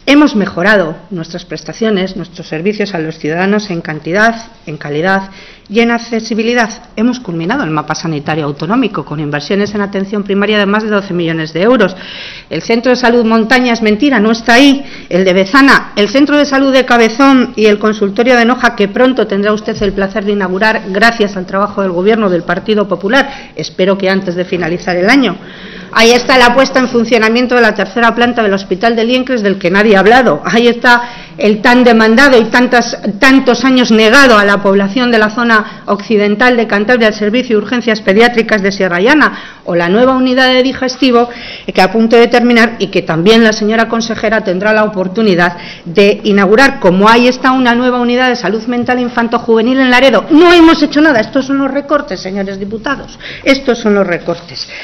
Hemos mejorado nuestras prestaciones, nuestros servicios a los ciudadanos en cantidad, en calidad y en accesibilidad. Hemos culminado el mapa sanitario autonómico con inversiones en atención primaria de más de 12 millones de euros. El centro de salud Montaña es mentira, no está ahí. El de Bezana, el centro de salud de Cabezón y el consultorio de Noja, que pronto tendrá usted el placer de inaugurar gracias al trabajo del Gobierno del Partido Popular, espero que antes de finalizar el año. Ahí está la puesta en funcionamiento de la tercera planta del Hospital de Liencres, del que nadie ha hablado. Ahí está el tan demandado y tantos años negado a la población de la zona occidental de Cantabria el servicio de urgencias pediátricas de Sierra Llana, o la nueva unidad de digestivo que a punto de terminar y que también la señora consejera tendrá la oportunidad de inaugurar. Como ahí está una nueva unidad de salud mental infanto-juvenil en Laredo. No hemos hecho nada. Estos son los recortes, señores diputados. Estos son los recortes.